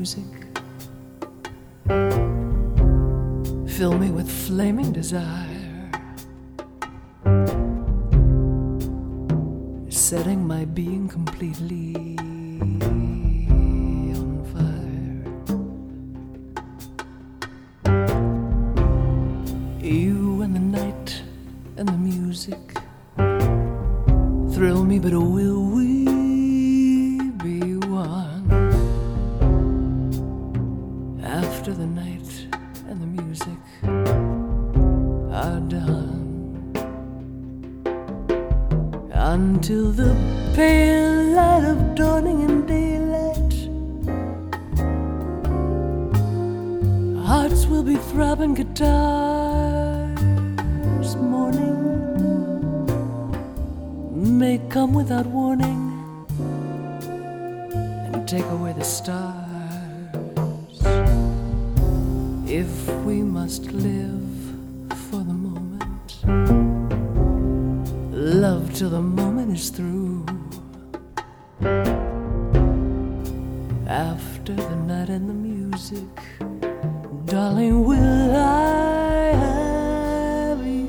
music. Fill me with flaming desire, setting my being completely on fire. You and the night and the music thrill me, but will we be one after the night and the music are done? Until the pale light of dawning and daylight, hearts will be throbbing guitars. Morning may come without warning and take away the stars. If we must live for the moment, love till the moment is through. After the night and the music, darling, will I have you?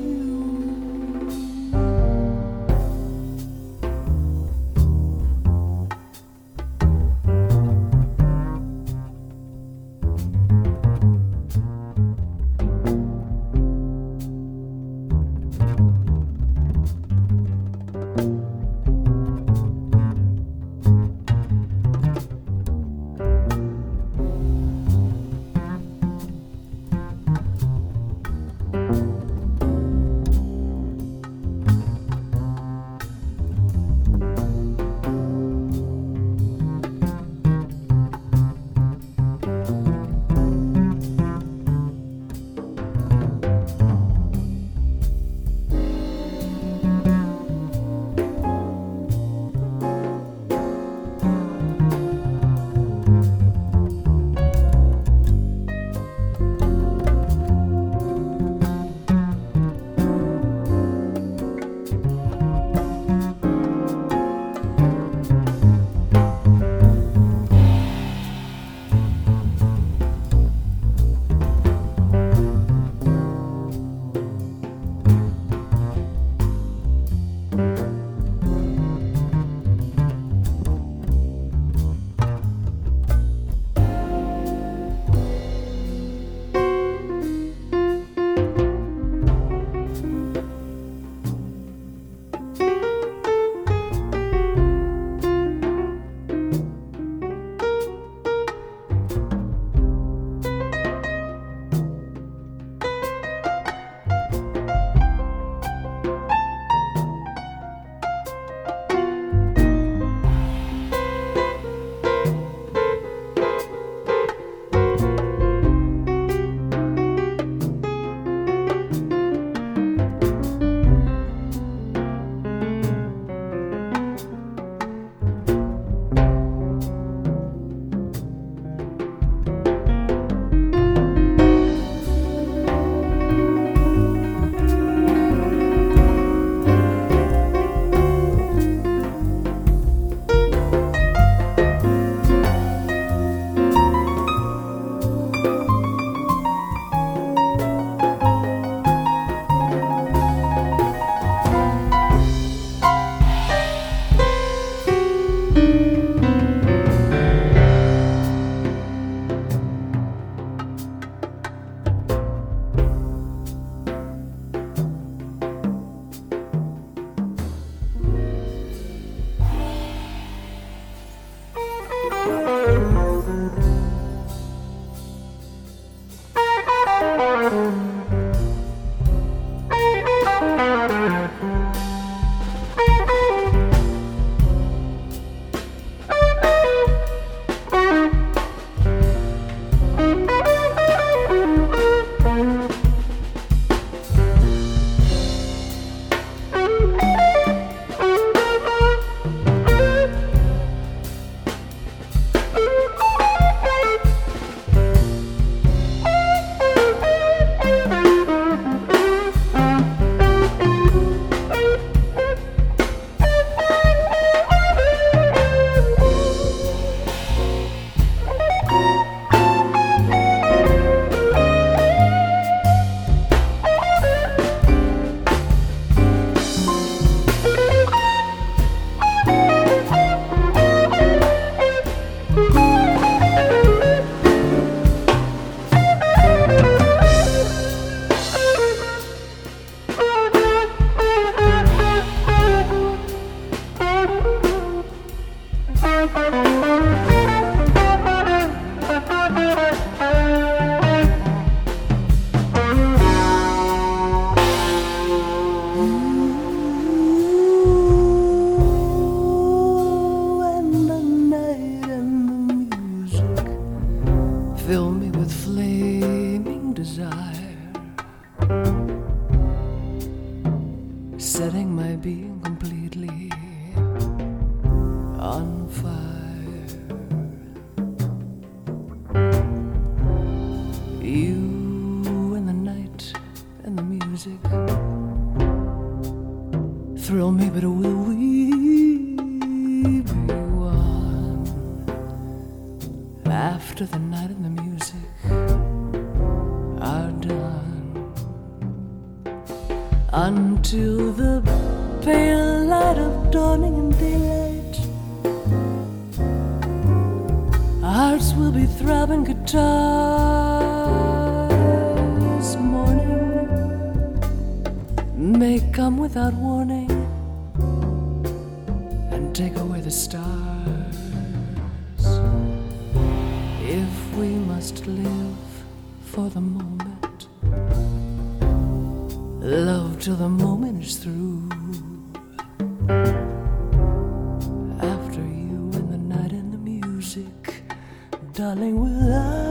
Fill me with flaming desire, setting my being completely on fire. You and the night and the music thrill me, but will we be one after the night and the music are done? Until the pale light of dawning and daylight, our hearts will be throbbing guitars. Morning may come without warning and take away the stars. If we must live for the moment, love till the moment is through. After you and the night and the music, darling, will I